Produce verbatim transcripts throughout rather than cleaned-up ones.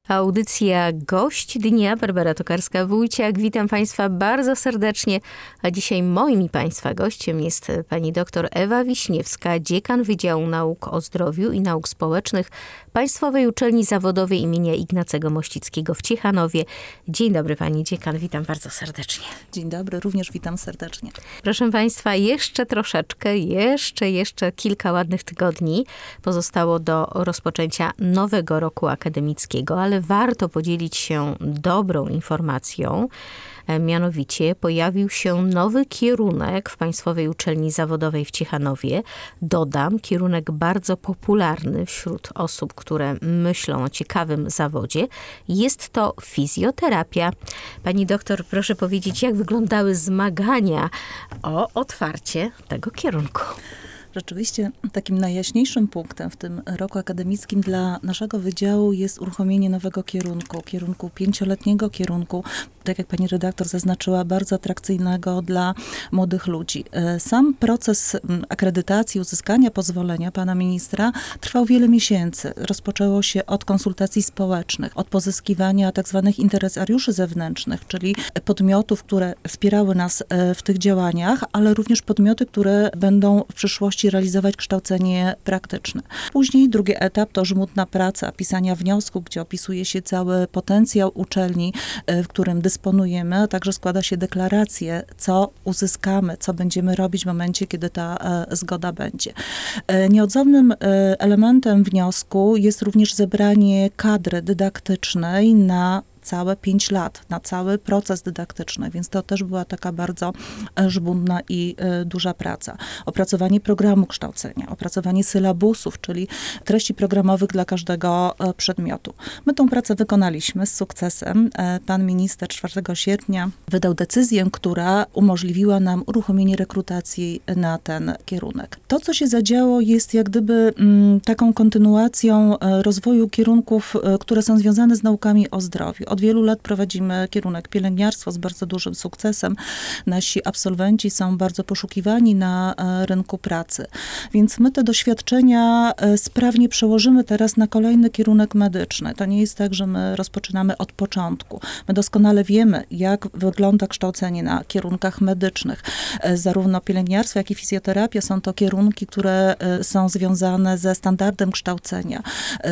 Audycja Gość Dnia, Barbara Tokarska-Wójciak. Witam Państwa bardzo serdecznie, a dzisiaj moim i Państwa gościem jest pani doktor Ewa Wiśniewska, dziekan Wydziału Nauk o Zdrowiu i Nauk Społecznych Państwowej Uczelni Zawodowej imienia Ignacego Mościckiego w Ciechanowie. Dzień dobry pani dziekan, witam bardzo serdecznie. Dzień dobry, również witam serdecznie. Proszę Państwa, jeszcze troszeczkę, jeszcze, jeszcze kilka ładnych tygodni pozostało do rozpoczęcia nowego roku akademickiego, ale warto podzielić się dobrą informacją. Mianowicie pojawił się nowy kierunek w Państwowej Uczelni Zawodowej w Ciechanowie. Dodam, kierunek bardzo popularny wśród osób, które myślą o ciekawym zawodzie. Jest to fizjoterapia. Pani doktor, proszę powiedzieć, jak wyglądały zmagania o otwarcie tego kierunku? Rzeczywiście takim najjaśniejszym punktem w tym roku akademickim dla naszego wydziału jest uruchomienie nowego kierunku, kierunku pięcioletniego, kierunku, tak jak pani redaktor zaznaczyła, bardzo atrakcyjnego dla młodych ludzi. Sam proces akredytacji, uzyskania pozwolenia pana ministra trwał wiele miesięcy. Rozpoczęło się od konsultacji społecznych, od pozyskiwania tak zwanych interesariuszy zewnętrznych, czyli podmiotów, które wspierały nas w tych działaniach, ale również podmioty, które będą w przyszłości realizować kształcenie praktyczne. Później drugi etap to żmudna praca, pisania wniosku, gdzie opisuje się cały potencjał uczelni, w którym dysponujemy, a także składa się deklarację, co uzyskamy, co będziemy robić w momencie, kiedy ta e, zgoda będzie. E, nieodzownym e, elementem wniosku jest również zebranie kadry dydaktycznej na całe pięć lat, na cały proces dydaktyczny, więc to też była taka bardzo żmudna i y, duża praca. Opracowanie programu kształcenia, opracowanie sylabusów, czyli treści programowych dla każdego y, przedmiotu. My tą pracę wykonaliśmy z sukcesem. Y, pan minister czwartego sierpnia wydał decyzję, która umożliwiła nam uruchomienie rekrutacji na ten kierunek. To, co się zadziało, jest jak gdyby y, taką kontynuacją y, rozwoju kierunków, y, które są związane z naukami o zdrowiu. Od wielu lat prowadzimy kierunek pielęgniarstwo z bardzo dużym sukcesem. Nasi absolwenci są bardzo poszukiwani na rynku pracy. Więc my te doświadczenia sprawnie przełożymy teraz na kolejny kierunek medyczny. To nie jest tak, że my rozpoczynamy od początku. My doskonale wiemy, jak wygląda kształcenie na kierunkach medycznych. Zarówno pielęgniarstwo, jak i fizjoterapia są to kierunki, które są związane ze standardem kształcenia,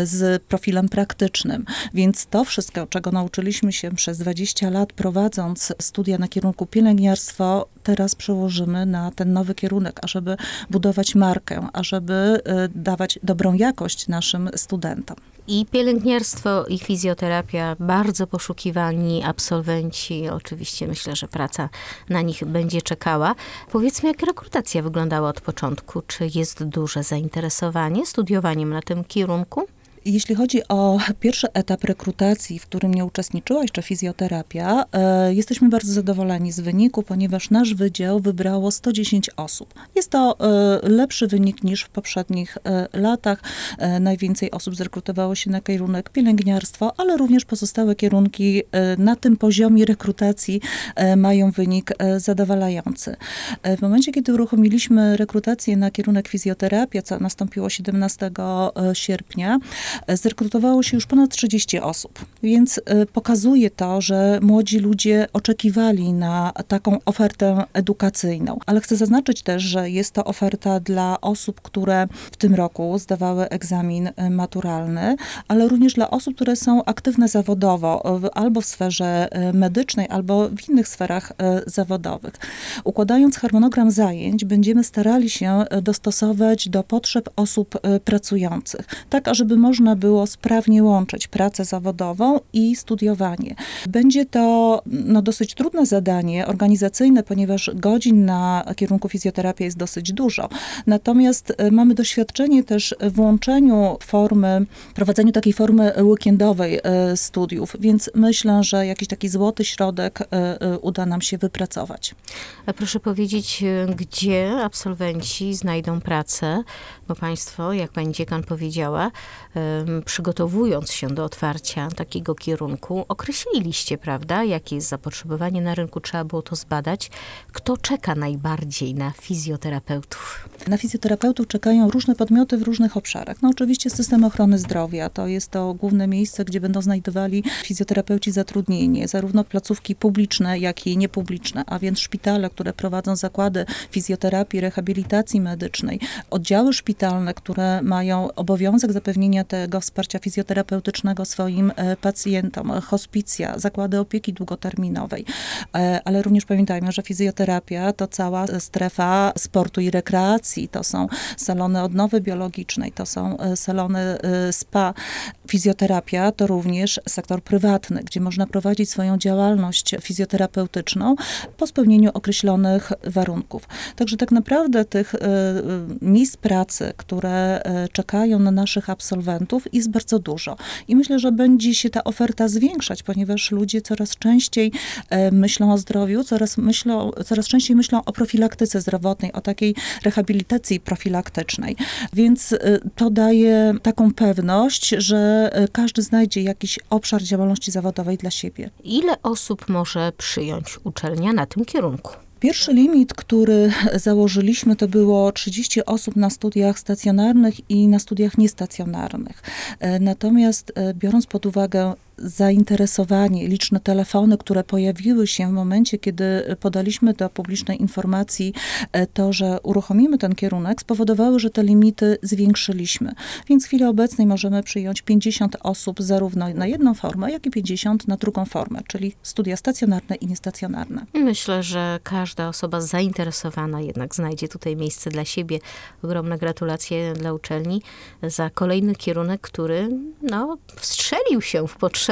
z profilem praktycznym. Więc to wszystko, czego nauczyliśmy Uczyliśmy się przez dwadzieścia lat, prowadząc studia na kierunku pielęgniarstwo, teraz przełożymy na ten nowy kierunek, ażeby budować markę, ażeby dawać dobrą jakość naszym studentom. I pielęgniarstwo, i fizjoterapia, bardzo poszukiwani absolwenci. Oczywiście myślę, że praca na nich będzie czekała. Powiedzmy, jak rekrutacja wyglądała od początku? Czy jest duże zainteresowanie studiowaniem na tym kierunku? Jeśli chodzi o pierwszy etap rekrutacji, w którym nie uczestniczyła jeszcze fizjoterapia, e, jesteśmy bardzo zadowoleni z wyniku, ponieważ nasz wydział wybrało sto dziesięć osób. Jest to e, lepszy wynik niż w poprzednich e, latach. E, najwięcej osób zrekrutowało się na kierunek pielęgniarstwo, ale również pozostałe kierunki e, na tym poziomie rekrutacji e, mają wynik e, zadowalający. E, w momencie, kiedy uruchomiliśmy rekrutację na kierunek fizjoterapia, co nastąpiło siedemnastego sierpnia, zrekrutowało się już ponad trzydzieści osób, więc pokazuje to, że młodzi ludzie oczekiwali na taką ofertę edukacyjną. Ale chcę zaznaczyć też, że jest to oferta dla osób, które w tym roku zdawały egzamin maturalny, ale również dla osób, które są aktywne zawodowo, albo w sferze medycznej, albo w innych sferach zawodowych. Układając harmonogram zajęć, będziemy starali się dostosować do potrzeb osób pracujących, tak ażeby można było sprawnie łączyć pracę zawodową i studiowanie. Będzie to no, dosyć trudne zadanie organizacyjne, ponieważ godzin na kierunku fizjoterapia jest dosyć dużo. Natomiast mamy doświadczenie też w łączeniu formy, prowadzeniu takiej formy weekendowej studiów, więc myślę, że jakiś taki złoty środek uda nam się wypracować. A proszę powiedzieć, gdzie absolwenci znajdą pracę, bo państwo, jak pani dziekan powiedziała, przygotowując się do otwarcia takiego kierunku, określiliście, prawda, jakie jest zapotrzebowanie na rynku, trzeba było to zbadać. Kto czeka najbardziej na fizjoterapeutów? Na fizjoterapeutów czekają różne podmioty w różnych obszarach. No oczywiście system ochrony zdrowia, to jest to główne miejsce, gdzie będą znajdowali fizjoterapeuci zatrudnienie, zarówno placówki publiczne, jak i niepubliczne, a więc szpitale, które prowadzą zakłady fizjoterapii, rehabilitacji medycznej, oddziały szpitalne, które mają obowiązek zapewnienia tego wsparcia fizjoterapeutycznego swoim pacjentom, hospicja, zakłady opieki długoterminowej. Ale również pamiętajmy, że fizjoterapia to cała strefa sportu i rekreacji, to są salony odnowy biologicznej, to są salony spa. Fizjoterapia to również sektor prywatny, gdzie można prowadzić swoją działalność fizjoterapeutyczną po spełnieniu określonych warunków. Także tak naprawdę tych miejsc pracy, które czekają na naszych absolwentów, jest bardzo dużo. I myślę, że będzie się ta oferta zwiększać, ponieważ ludzie coraz częściej myślą o zdrowiu, coraz, myślą, coraz częściej myślą o profilaktyce zdrowotnej, o takiej rehabilitacji profilaktycznej. Więc to daje taką pewność, że każdy znajdzie jakiś obszar działalności zawodowej dla siebie. Ile osób może przyjąć uczelnia na tym kierunku? Pierwszy limit, który założyliśmy, to było trzydzieści osób na studiach stacjonarnych i na studiach niestacjonarnych. Natomiast biorąc pod uwagę zainteresowanie, liczne telefony, które pojawiły się w momencie, kiedy podaliśmy do publicznej informacji to, że uruchomimy ten kierunek, spowodowały, że te limity zwiększyliśmy. Więc w chwili obecnej możemy przyjąć pięćdziesiąt osób zarówno na jedną formę, jak i pięćdziesiąt na drugą formę, czyli studia stacjonarne i niestacjonarne. Myślę, że każda osoba zainteresowana jednak znajdzie tutaj miejsce dla siebie. Ogromne gratulacje dla uczelni za kolejny kierunek, który no, wstrzelił się w potrzeby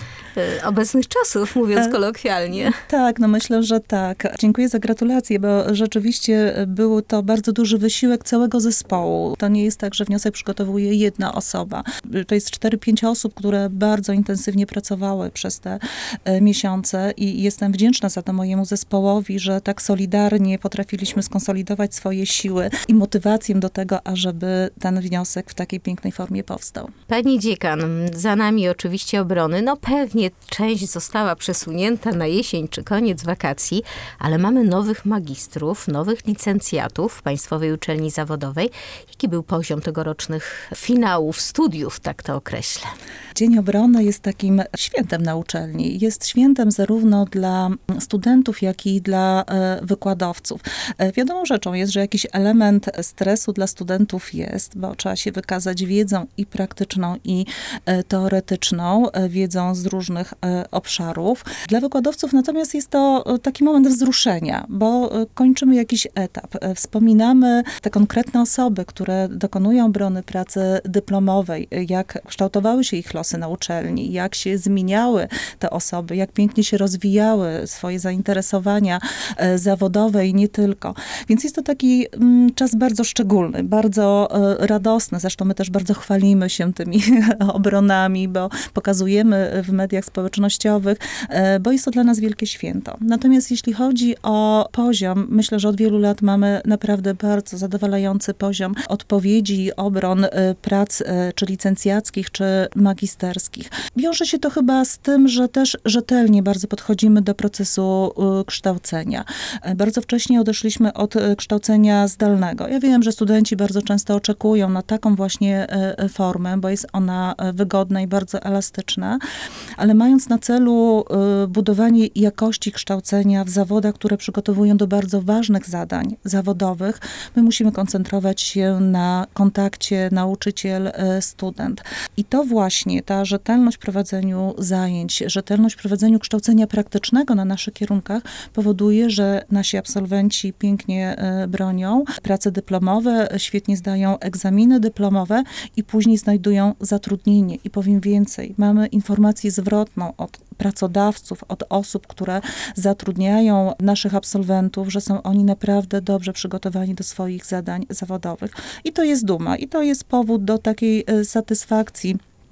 obecnych czasów, mówiąc kolokwialnie. Tak, no myślę, że tak. Dziękuję za gratulacje, bo rzeczywiście był to bardzo duży wysiłek całego zespołu. To nie jest tak, że wniosek przygotowuje jedna osoba. To jest cztery pięć osób, które bardzo intensywnie pracowały przez te miesiące i jestem wdzięczna za to mojemu zespołowi, że tak solidarnie potrafiliśmy skonsolidować swoje siły i motywację do tego, ażeby ten wniosek w takiej pięknej formie powstał. Pani dziekan, za nami oczywiście obrona. No pewnie część została przesunięta na jesień czy koniec wakacji, ale mamy nowych magistrów, nowych licencjatów w Państwowej Uczelni Zawodowej. Jaki był poziom tegorocznych finałów studiów, tak to określę? Dzień Obrony jest takim świętem na uczelni. Jest świętem zarówno dla studentów, jak i dla wykładowców. Wiadomą rzeczą jest, że jakiś element stresu dla studentów jest, bo trzeba się wykazać wiedzą i praktyczną, i teoretyczną, wiedzą z różnych obszarów. Dla wykładowców natomiast jest to taki moment wzruszenia, bo kończymy jakiś etap. Wspominamy te konkretne osoby, które dokonują obrony pracy dyplomowej, jak kształtowały się ich losy na uczelni, jak się zmieniały te osoby, jak pięknie się rozwijały swoje zainteresowania zawodowe i nie tylko. Więc jest to taki czas bardzo szczególny, bardzo radosny. Zresztą my też bardzo chwalimy się tymi obronami, bo pokazujemy w mediach społecznościowych, bo jest to dla nas wielkie święto. Natomiast jeśli chodzi o poziom, myślę, że od wielu lat mamy naprawdę bardzo zadowalający poziom odpowiedzi i obron prac czy licencjackich, czy magisterskich. Wiąże się to chyba z tym, że też rzetelnie bardzo podchodzimy do procesu kształcenia. Bardzo wcześnie odeszliśmy od kształcenia zdalnego. Ja wiem, że studenci bardzo często oczekują na taką właśnie formę, bo jest ona wygodna i bardzo elastyczna, ale mając na celu budowanie jakości kształcenia w zawodach, które przygotowują do bardzo ważnych zadań zawodowych, my musimy koncentrować się na kontakcie nauczyciel-student. I to właśnie, ta rzetelność w prowadzeniu zajęć, rzetelność w prowadzeniu kształcenia praktycznego na naszych kierunkach powoduje, że nasi absolwenci pięknie bronią prace dyplomowe, świetnie zdają egzaminy dyplomowe i później znajdują zatrudnienie. I powiem więcej, mamy informację zwrotną od pracodawców, od osób, które zatrudniają naszych absolwentów, że są oni naprawdę dobrze przygotowani do swoich zadań zawodowych. I to jest duma, i to jest powód do takiej satysfakcji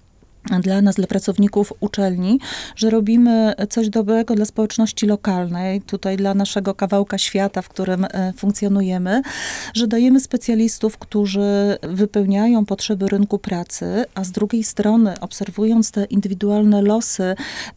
dla nas, dla pracowników uczelni, że robimy coś dobrego dla społeczności lokalnej, tutaj dla naszego kawałka świata, w którym funkcjonujemy, że dajemy specjalistów, którzy wypełniają potrzeby rynku pracy, a z drugiej strony, obserwując te indywidualne losy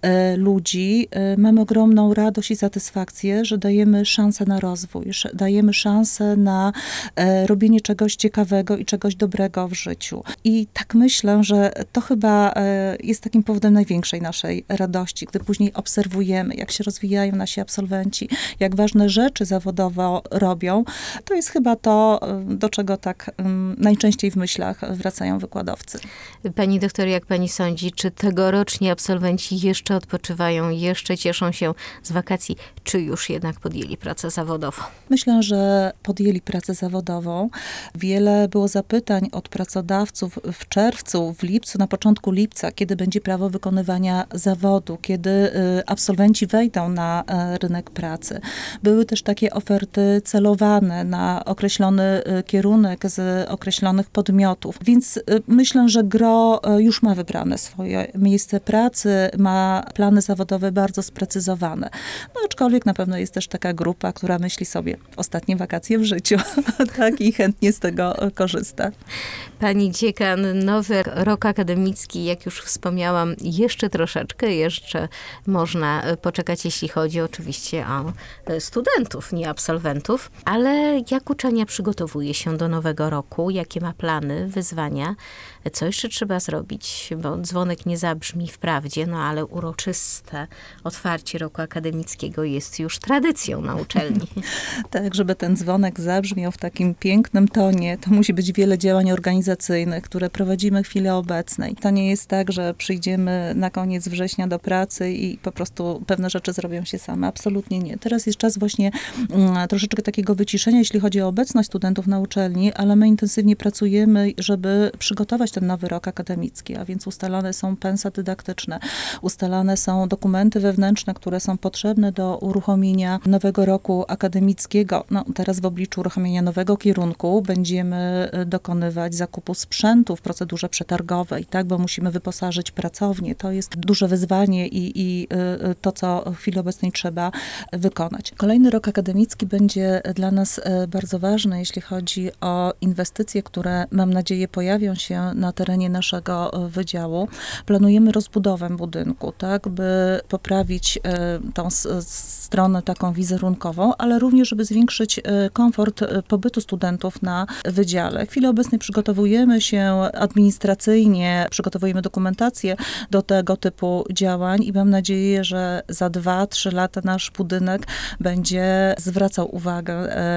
ludzi, mamy ogromną radość i satysfakcję, że dajemy szansę na rozwój, że dajemy szansę na robienie czegoś ciekawego i czegoś dobrego w życiu. I tak myślę, że to chyba jest takim powodem największej naszej radości, gdy później obserwujemy, jak się rozwijają nasi absolwenci, jak ważne rzeczy zawodowo robią. To jest chyba to, do czego tak um, najczęściej w myślach wracają wykładowcy. Pani doktor, jak pani sądzi, czy tegoroczni absolwenci jeszcze odpoczywają, jeszcze cieszą się z wakacji, czy już jednak podjęli pracę zawodową? Myślę, że podjęli pracę zawodową. Wiele było zapytań od pracodawców w czerwcu, w lipcu, na początku lipca, kiedy będzie prawo wykonywania zawodu, kiedy absolwenci wejdą na rynek pracy. Były też takie oferty celowane na określony kierunek z określonych podmiotów. Więc myślę, że gro już ma wybrane swoje miejsce pracy, ma plany zawodowe bardzo sprecyzowane. No aczkolwiek na pewno jest też taka grupa, która myśli sobie ostatnie wakacje w życiu, tak, i chętnie z tego korzysta. Pani dziekan, nowy rok akademicki, jak już wspomniałam, jeszcze troszeczkę, jeszcze można poczekać, jeśli chodzi oczywiście o studentów, nie absolwentów, ale jak uczelnia przygotowuje się do nowego roku, jakie ma plany, wyzwania, co jeszcze trzeba zrobić, bo dzwonek nie zabrzmi wprawdzie, no ale uroczyste otwarcie roku akademickiego jest już tradycją na uczelni. Tak, żeby ten dzwonek zabrzmiał w takim pięknym tonie, to musi być wiele działań organizacyjnych, które prowadzimy w chwili obecnej. To nie jest tak, że przyjdziemy na koniec września do pracy i po prostu pewne rzeczy zrobią się same. Absolutnie nie. Teraz jest czas właśnie um, troszeczkę takiego wyciszenia, jeśli chodzi o obecność studentów na uczelni, ale my intensywnie pracujemy, żeby przygotować ten nowy rok akademicki, a więc ustalone są pensa dydaktyczne, ustalane są dokumenty wewnętrzne, które są potrzebne do uruchomienia nowego roku akademickiego. No, teraz w obliczu uruchomienia nowego kierunku będziemy dokonywać zakupu sprzętu w procedurze przetargowej, tak, bo musimy wyposażyć pracownię. To jest duże wyzwanie i, i to, co w chwili obecnej trzeba wykonać. Kolejny rok akademicki będzie dla nas bardzo ważny, jeśli chodzi o inwestycje, które mam nadzieję pojawią się na terenie naszego wydziału. Planujemy rozbudowę budynku, tak, by poprawić tą stronę taką wizerunkową, ale również, żeby zwiększyć komfort pobytu studentów na wydziale. W chwili obecnej przygotowujemy się administracyjnie, przygotowujemy dokumentację do tego typu działań i mam nadzieję, że za dwa, trzy lata nasz budynek będzie zwracał uwagę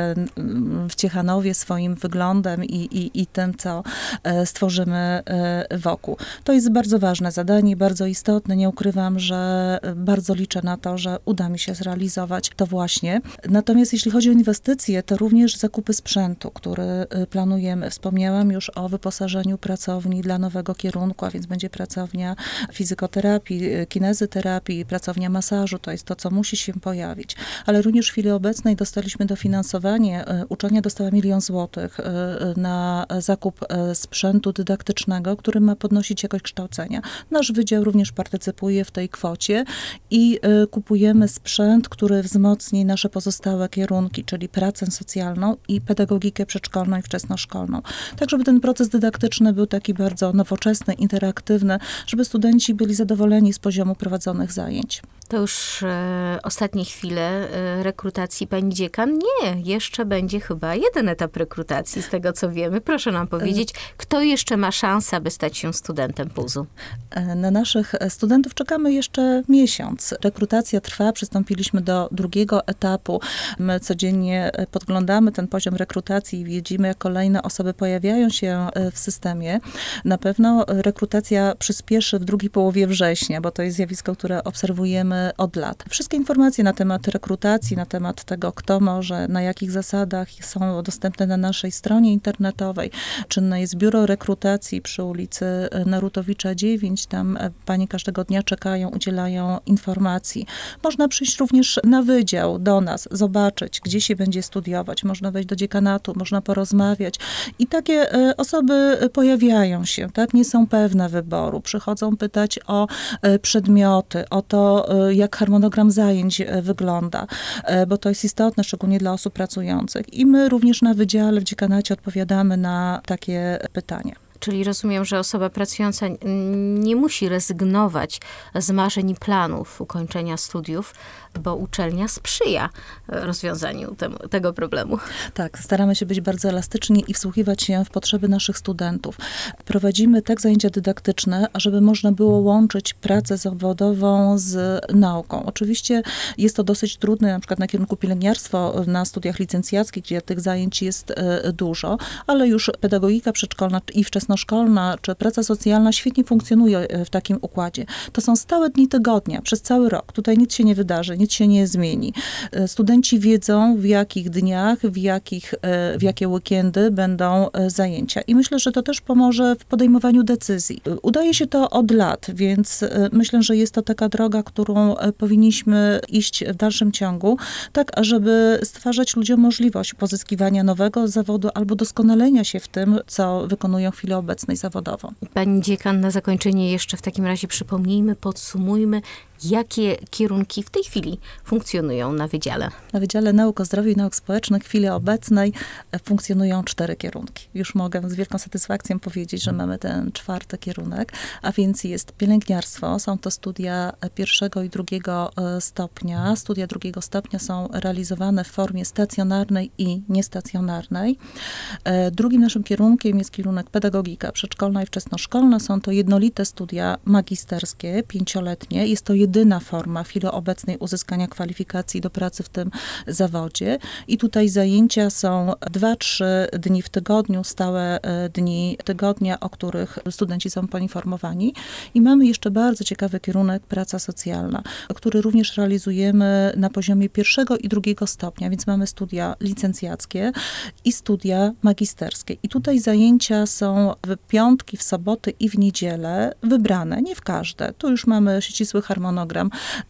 w Ciechanowie swoim wyglądem i, i, i tym, co stworzymy wokół. To jest bardzo ważne zadanie, bardzo istotne. Nie ukrywam, że bardzo liczę na to, że uda mi się zrealizować to właśnie. Natomiast jeśli chodzi o inwestycje, to również zakupy sprzętu, który planujemy. Wspomniałam już o wyposażeniu pracowni dla nowego kierunku, a więc będzie pracownia fizykoterapii, kinezyterapii, pracownia masażu. To jest to, co musi się pojawić. Ale również w chwili obecnej dostaliśmy dofinansowanie. Uczelnia dostała milion złotych na zakup sprzętu dydaktycznego, który ma podnosić jakość kształcenia. Nasz wydział również partycypuje w tej kwocie i kupujemy sprzęt, który wzmocni nasze pozostałe kierunki, czyli pracę socjalną i pedagogikę przedszkolną i wczesnoszkolną. Tak, żeby ten proces dydaktyczny był taki bardzo nowoczesny, interaktywny, żeby studenci byli zadowoleni z poziomu prowadzonych zajęć. To już e, ostatnie chwile e, rekrutacji pani dziekan. Nie, jeszcze będzie chyba jeden etap rekrutacji, z tego co wiemy. Proszę nam powiedzieć, kto jeszcze ma szansę, aby stać się studentem puzu? Na naszych studentów czekamy jeszcze miesiąc. Rekrutacja trwa, przystąpiliśmy do drugiego etapu. My codziennie podglądamy ten poziom rekrutacji i widzimy, jak kolejne osoby pojawiają się w systemie. Na pewno rekrutacja przyspieszy w drugiej połowie września, bo to jest zjawisko, które obserwujemy od lat. Wszystkie informacje na temat rekrutacji, na temat tego, kto może, na jakich zasadach są dostępne na naszej stronie internetowej. Czynne jest biuro rekrutacji Fundacji przy ulicy Narutowicza dziewięć. Tam panie każdego dnia czekają, udzielają informacji. Można przyjść również na wydział do nas, zobaczyć, gdzie się będzie studiować. Można wejść do dziekanatu, można porozmawiać. I takie osoby pojawiają się, tak? Nie są pewne wyboru. Przychodzą pytać o przedmioty, o to, jak harmonogram zajęć wygląda, bo to jest istotne, szczególnie dla osób pracujących. I my również na wydziale w dziekanacie odpowiadamy na takie pytania. Czyli rozumiem, że osoba pracująca nie musi rezygnować z marzeń i planów ukończenia studiów, bo uczelnia sprzyja rozwiązaniu temu, tego problemu. Tak, staramy się być bardzo elastyczni i wsłuchiwać się w potrzeby naszych studentów. Prowadzimy tak zajęcia dydaktyczne, ażeby można było łączyć pracę zawodową z nauką. Oczywiście jest to dosyć trudne, na przykład na kierunku pielęgniarstwo, na studiach licencjackich, gdzie tych zajęć jest dużo, ale już pedagogika przedszkolna i wczesnoszkolna, czy praca socjalna świetnie funkcjonuje w takim układzie. To są stałe dni tygodnia, przez cały rok. Tutaj nic się nie wydarzy, nic się nie zmieni. Studenci wiedzą, w jakich dniach, w, jakich, w jakie weekendy będą zajęcia. I myślę, że to też pomoże w podejmowaniu decyzji. Udaje się to od lat, więc myślę, że jest to taka droga, którą powinniśmy iść w dalszym ciągu, tak, żeby stwarzać ludziom możliwość pozyskiwania nowego zawodu albo doskonalenia się w tym, co wykonują w chwili obecnej zawodowo. Pani dziekan, na zakończenie jeszcze w takim razie przypomnijmy, podsumujmy, jakie kierunki w tej chwili funkcjonują na Wydziale? Na Wydziale Nauk o Zdrowiu i Nauk Społecznych w chwili obecnej funkcjonują cztery kierunki. Już mogę z wielką satysfakcją powiedzieć, że mamy ten czwarty kierunek, a więc jest pielęgniarstwo. Są to studia pierwszego i drugiego stopnia. Studia drugiego stopnia są realizowane w formie stacjonarnej i niestacjonarnej. Drugim naszym kierunkiem jest kierunek pedagogika przedszkolna i wczesnoszkolna. Są to jednolite studia magisterskie, pięcioletnie. Jest to jedyna forma w chwili obecnej uzyskania kwalifikacji do pracy w tym zawodzie. I tutaj zajęcia są dwa trzy dni w tygodniu, stałe dni tygodnia, o których studenci są poinformowani. I mamy jeszcze bardzo ciekawy kierunek praca socjalna, który również realizujemy na poziomie pierwszego i drugiego stopnia, więc mamy studia licencjackie i studia magisterskie. I tutaj zajęcia są w piątki, w soboty i w niedzielę wybrane, nie w każde. Tu już mamy ścisły harmonogram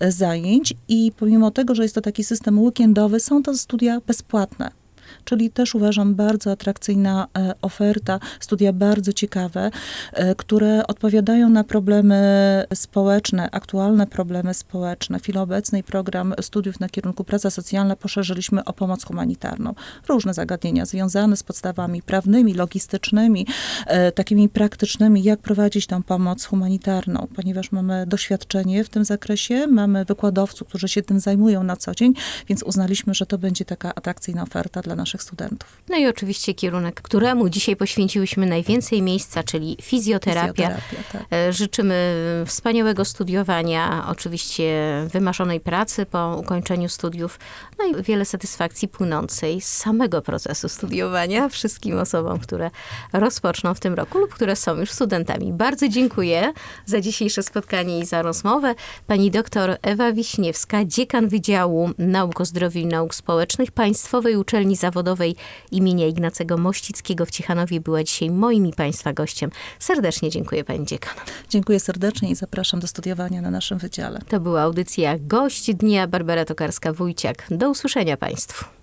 zajęć i pomimo tego, że jest to taki system weekendowy, są to studia bezpłatne. Czyli też uważam bardzo atrakcyjna oferta, studia bardzo ciekawe, które odpowiadają na problemy społeczne, aktualne problemy społeczne. W chwili obecnej program studiów na kierunku praca socjalna poszerzyliśmy o pomoc humanitarną. Różne zagadnienia związane z podstawami prawnymi, logistycznymi, takimi praktycznymi, jak prowadzić tą pomoc humanitarną, ponieważ mamy doświadczenie w tym zakresie, mamy wykładowców, którzy się tym zajmują na co dzień, więc uznaliśmy, że to będzie taka atrakcyjna oferta dla naszych studentów. No i oczywiście kierunek, któremu dzisiaj poświęciłyśmy najwięcej miejsca, czyli fizjoterapia. Fizjoterapia, tak. Życzymy wspaniałego studiowania, oczywiście wymarzonej pracy po ukończeniu studiów, no i wiele satysfakcji płynącej z samego procesu studiowania wszystkim osobom, które rozpoczną w tym roku lub które są już studentami. Bardzo dziękuję za dzisiejsze spotkanie i za rozmowę. Pani doktor Ewa Wiśniewska, dziekan Wydziału Nauk o Zdrowiu i Nauk Społecznych Państwowej Uczelni Zawodowej imienia Ignacego Mościckiego w Ciechanowie była dzisiaj moim i Państwa gościem. Serdecznie dziękuję Pani dziekan. Dziękuję serdecznie i zapraszam do studiowania na naszym wydziale. To była audycja Gość Dnia, Barbara Tokarska-Wójciak. Do usłyszenia Państwu.